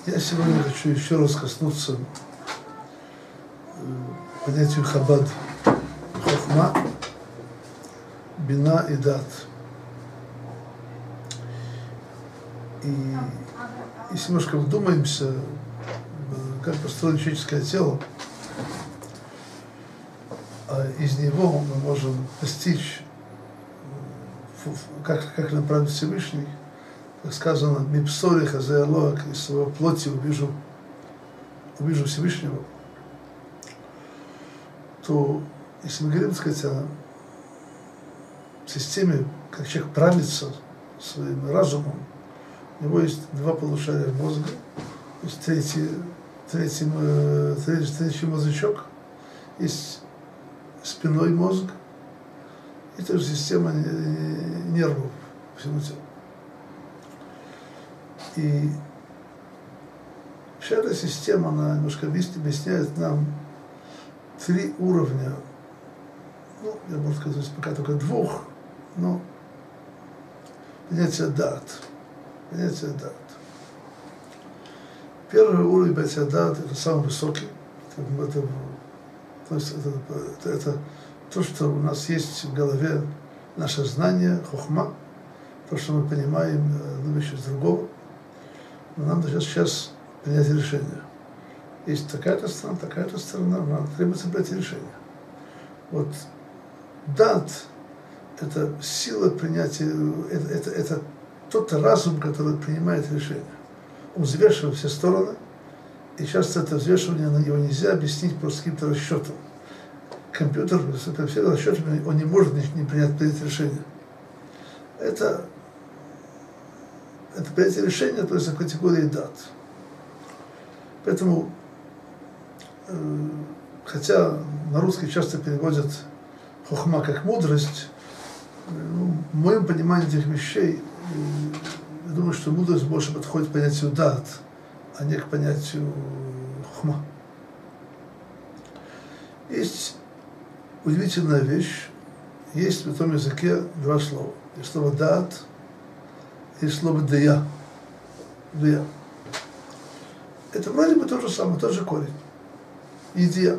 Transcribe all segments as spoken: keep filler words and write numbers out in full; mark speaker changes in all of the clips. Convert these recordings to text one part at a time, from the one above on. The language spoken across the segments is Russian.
Speaker 1: Я сегодня хочу еще раз коснуться понятию Хабад, Хохма, Бина и Дат. И если немножко вдумаемся, как построено человеческое тело, а из него мы можем постичь, как, как направить Всевышний, как сказано, «Мипсори хазаялоак», из своего плоти увижу, увижу Всевышнего, то, если мы говорим, так сказать, о системе, как человек правится своим разумом, у него есть два полушария мозга, есть третий, третий, третий, третий мозжечок, есть спинной мозг, и тоже система нервов по всему телу. И вся эта система, она немножко объясняет нам три уровня, ну, я могу сказать, пока только двух, но понятие дат. Понятие дат. Первый уровень понятия дат — это самый высокий. Это, это, то есть это, это, это то, что у нас есть в голове, наше знание, хохма, то, что мы понимаем одну вещь из другого. Но нам должно сейчас принять решение. Есть такая-то страна, такая-то страна, нам требуется принять решение. Вот дат — это сила принятия, это, это, это тот разум, который принимает решение. Он взвешивает все стороны, и часто это взвешивание, его нельзя объяснить просто каким-то расчетом. Компьютер, с всеми расчетами, он не может не принять, принять решение. Это Это принятие решения, то есть категории дат. Поэтому, э, хотя на русский часто переводят хохма как мудрость, э, ну, в моем понимании этих вещей, э, я думаю, что мудрость больше подходит к понятию дат, а не к понятию хохма. Есть удивительная вещь, есть в этом языке два слова. Есть слово дат, и слово «дая». «Дая». Это вроде бы то же самое, тот же корень. «Идея».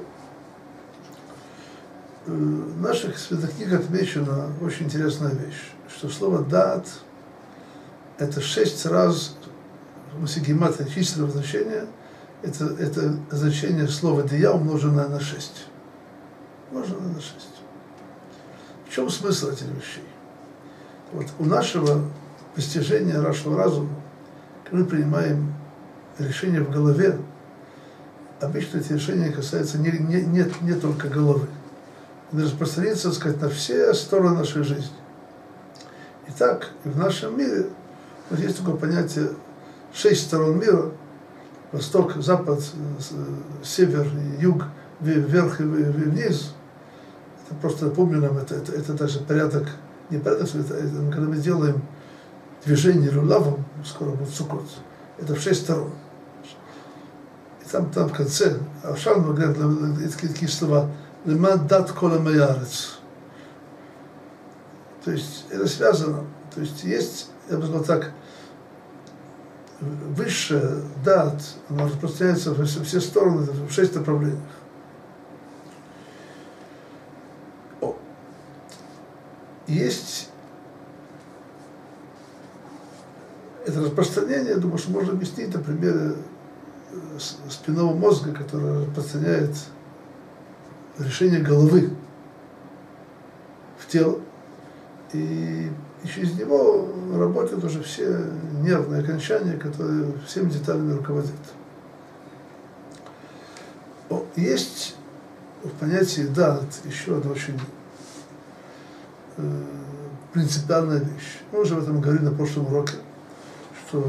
Speaker 1: В наших святых книгах отмечена очень интересная вещь, что слово «дат» — это шесть раз, в смысле гематрия, численного значения, это, это значение слова «дая» умноженное на шесть. Умноженное на шесть. В чем смысл этих вещей? Вот у нашего постижение нашего разума, когда мы принимаем решения в голове, обычно эти решения касаются не, не, не, не только головы. Они распространяются, так сказать, на все стороны нашей жизни. Итак, и в нашем мире вот есть такое понятие шесть сторон мира: восток, запад, север, юг, вверх и вниз. Это просто напомню нам, это, это, это даже порядок, не порядок, это, это, когда мы делаем движение лулавом, скоро будет Суккот, это в шесть сторон. И там, там в конце, а в Шалме говорят такие, такие слова: «Лемад дат кола маярец». То есть это связано, то есть есть, я бы сказал так, высшая дат, она распространяется во все стороны, в шесть направлениях. О. Есть это распространение, я думаю, что можно объяснить на примере спинного мозга, который распространяет решение головы в тело. И, и через него работают уже все нервные окончания, которые всеми деталями руководят. О, есть в понятии дат еще одна очень э, принципиальная вещь. Мы уже об этом говорили на прошлом уроке, что,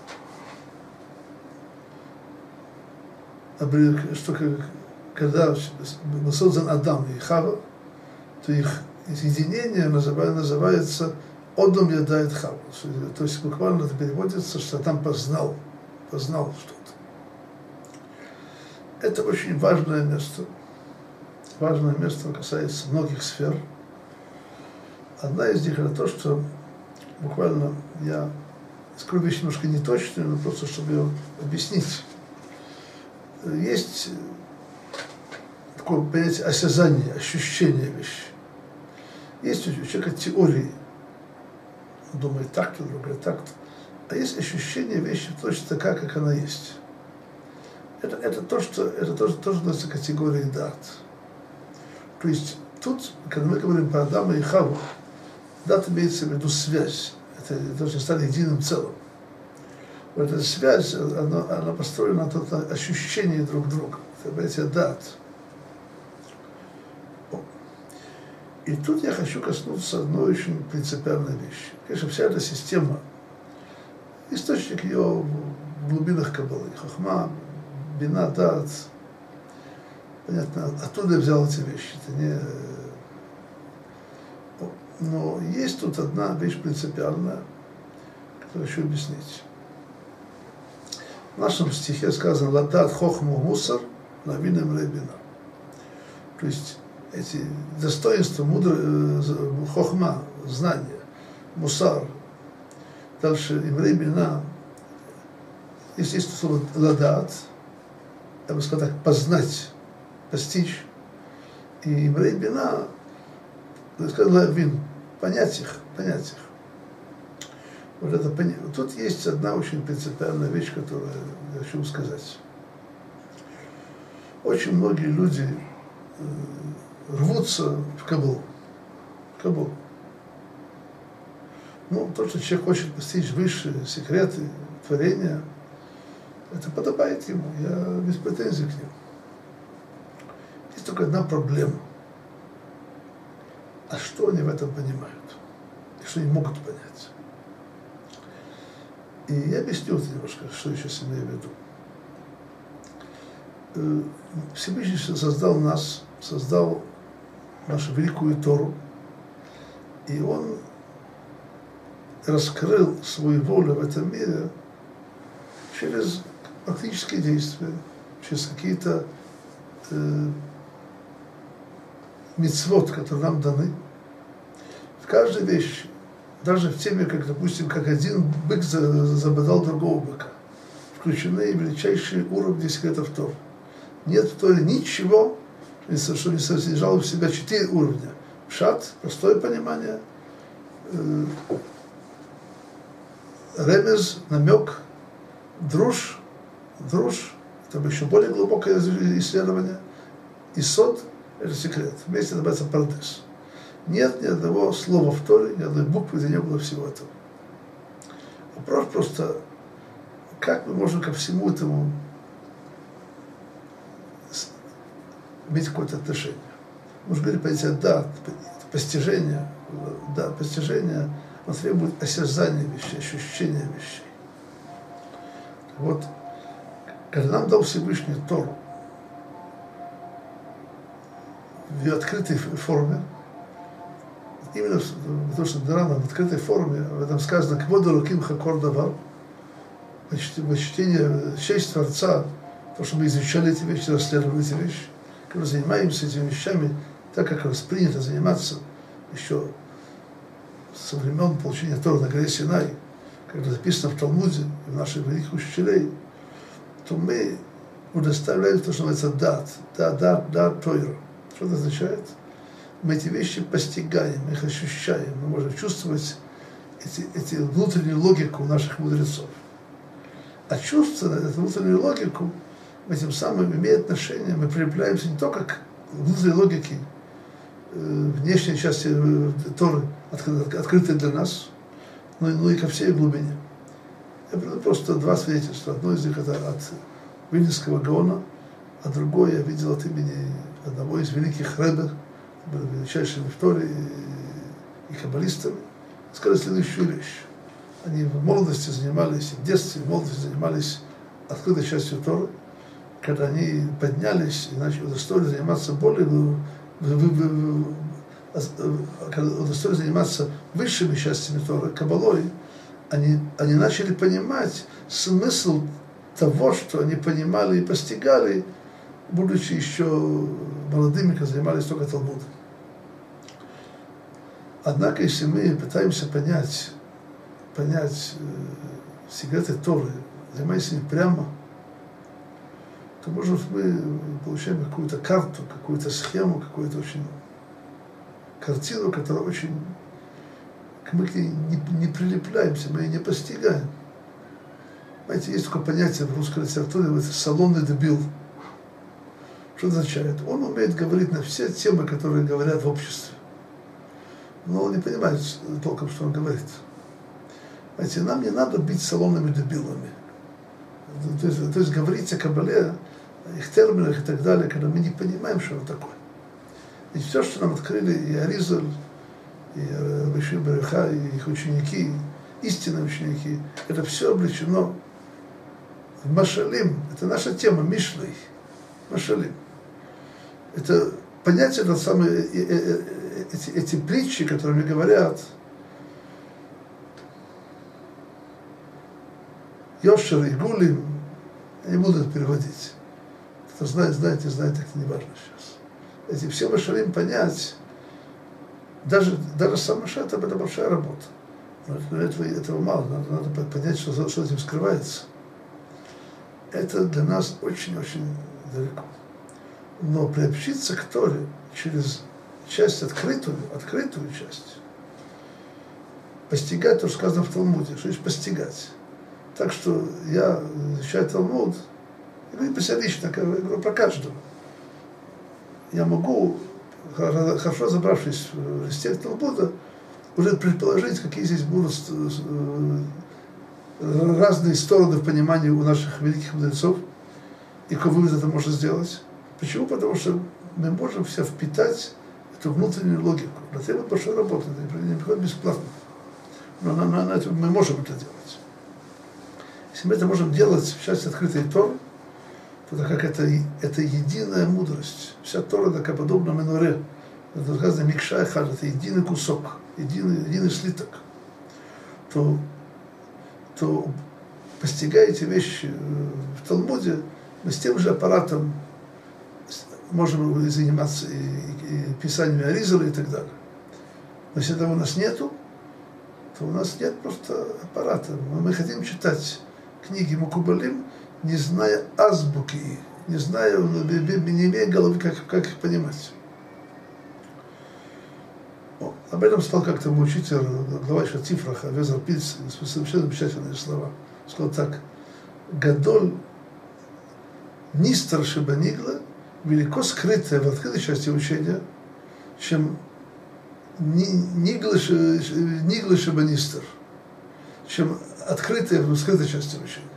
Speaker 1: что когда был создан Адам и Хава, то их единение называется «Одом ядает Хаву». То есть буквально это переводится, что Адам познал, познал что-то. Это очень важное место. Важное место касается многих сфер. Одна из них — это то, что буквально я скажу вещь немножко неточную, но просто чтобы ее объяснить. Есть такое понятие осязания, ощущения вещи. Есть у человека теории, он думает так-то, другое так-то, а есть ощущение вещи точно такая, как она есть. Это, это то, что это тоже, тоже относится к категории дат. То есть тут, когда мы говорим про Адама и Хаву, дат имеется в виду связь. Это то, что стали единым целым. Вот эта связь, она, она построена на, на ощущении друг друга. Это понятие дат. И тут я хочу коснуться одной очень принципиальной вещи. Конечно, вся эта система, источник ее в глубинах Каббалы, Хохма, Бина, Дат, понятно, оттуда я взял эти вещи. Это не... Но есть тут одна вещь принципиальная, которую хочу объяснить. В нашем стихе сказано «Ладат хохму мусар, навинем ребина». То есть эти достоинства, мудро, хохма, знания, мусар, дальше имрей бина, есть слово ладат, я бы сказал так, познать, постичь, и имрей бина, я сказал лавин, понять их, понять их. Вот это, тут есть одна очень принципиальная вещь, которую я хочу сказать. Очень многие люди рвутся в Каббалу. В Каббалу. Ну, то, что человек хочет постичь высшие секреты творения, это подобает ему, я без претензий к нему. Есть только одна проблема. А что они в этом понимают? И что они могут понять? И я объясню это немножко, что я сейчас имею в виду. Всевышний создал нас, создал нашу великую Тору, и Он раскрыл свою волю в этом мире через практические действия, через какие-то э, мицвот, которые нам даны. В каждой вещи, даже в теме, как, допустим, как один бык забодал другого быка, включены величайшие уровни секретов Торы. Нет в Торе ничего, что не содержало в себя четыре уровня. Пшат, простое понимание, э, ремез, намек, друж, друж, это еще более глубокое исследование, и сод, это секрет. Вместе называется пардес. Нет ни одного слова в Торе, ни одной буквы, где не было всего этого. Вопрос просто, как мы можем ко всему этому иметь какое-то отношение. Можно говорить понятие да, постижение, да, постижение, он требует осязания вещей, ощущения вещей. Вот, когда нам дал Всевышний Тору в ее открытой форме, именно потому что дана в открытой форме, в этом сказано «Квода луким хакор давар», почтение, честь Творца, то, что мы изучали эти вещи, расследовали эти вещи, когда занимаемся этими вещами так, как раз принято заниматься еще со времен получения Торы на горе Синай, когда записано в Талмуде, в наших великих учителей, то мы удоставляем то, что называется дат, дат, дат, дат, тойра. Что это означает? Мы эти вещи постигаем, мы их ощущаем, мы можем чувствовать эти, эти внутреннюю логику наших мудрецов. А чувствуя эту внутреннюю логику, мы тем самым имеем отношение, мы прилепляемся не только к внутренней логике, э, внешней части э, Торы, открытой для нас, но, но и ко всей глубине. Я приведу просто два свидетельства. Одно из них это от Вильнюсского Гаона, а другое я видел от имени одного из великих ребе, величайшими в Торе и, и каббалистами, сказали следующую вещь. Они в молодости занимались, в детстве, в молодости занимались открытой частью Торы. Когда они поднялись и начали удостоились заниматься более, когда удостоились заниматься высшими частями Торы, каббалой, они, они начали понимать смысл того, что они понимали и постигали, будучи еще молодыми, когда занимались только Талмудом. Однако, если мы пытаемся понять, понять секреты Торы, занимаясь ими прямо, то, может быть, мы получаем какую-то карту, какую-то схему, какую-то очень картину, которая очень... Мы к ней не, не прилепляемся, мы ее не постигаем. Знаете, есть такое понятие в русской литературе, это салонный дебил. Что это означает? Он умеет говорить на все темы, которые говорят в обществе. Но он не понимает толком, что он говорит. Знаете, нам не надо быть салонными дебилами. То есть, то есть говорить о Кабале, о их терминах и так далее, когда мы не понимаем, что это такое. И все, что нам открыли и Аризаль, и Рабиши Бариха, и их ученики, истинные ученики, это все облечено в Машалим. Это наша тема, Мишлей. Машалим. Это понятие, это самые, эти, эти притчи, которыми говорят, Йошер и Гулим, я не буду это переводить. Кто знает, знает, не знает, это не важно сейчас. Эти все Машалим понять, даже, даже сам Маша, это, это большая работа. Но этого, этого мало, надо, надо понять, что, что этим скрывается. Это для нас очень-очень далеко. Но приобщиться к Торе через часть открытую, открытую часть, постигать то, что сказано в Талмуде, что есть постигать. Так что я изучаю Талмуд, я говорю про себя лично, я говорю про каждого. Я могу, хорошо разобравшись в листе Талмуда, уже предположить, какие здесь будут разные стороны в понимании у наших великих мудрецов, и какой вывод это можно сделать. Почему? Потому что мы можем все впитать эту внутреннюю логику. Это требует большой работы, это не приходит бесплатно. Но на, на, на это мы можем это делать. Если мы это можем делать в части открытой Торы, то так как это, это единая мудрость. Вся Тора такая подобна Меноре. Это сказано Микшай Хад, это единый кусок, единый, единый слиток. То, то постигая эти вещи в Талмуде, мы с тем же аппаратом можем заниматься и, и, и писанием Аризала и так далее. Но если этого у нас нету, то у нас нет просто аппарата. Мы хотим читать книги Мукубалим, не зная азбуки, не зная, не имея головы, как, как их понимать. О, об этом сказал как-то мой учитель, глава еще Тифраха, Везер Пильц, совершенно замечательные слова. Сказал так: Гадоль Нистер Шебанигла, велико скрытое в открытой части учения, чем Нигла Шебанистер, чем открытое в скрытой части учения.